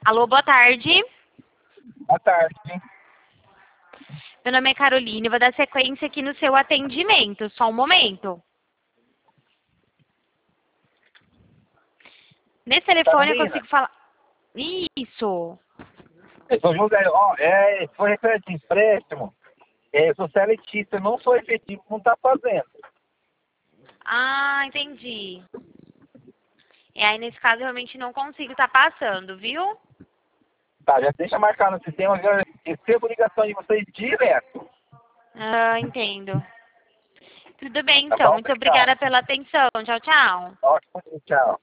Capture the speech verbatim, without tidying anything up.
Alô, boa tarde. Boa tarde. Meu nome é Caroline, vou dar sequência aqui no seu atendimento. Só um momento. Nesse telefone eu Carolina, consigo falar... Isso. eu sou José, ó, é, foi referente de empréstimo, é, eu sou seletista, eu não sou efetivo, não está fazendo. Ah, entendi. E aí, nesse caso, eu realmente não consigo estar passando, viu? Tá, já deixa marcar no sistema, eu recebo ligação de vocês direto. Ah, entendo. Tudo bem, Tá então. bom? Muito Obrigado. obrigada pela atenção. Tchau, tchau. Ótimo, tchau.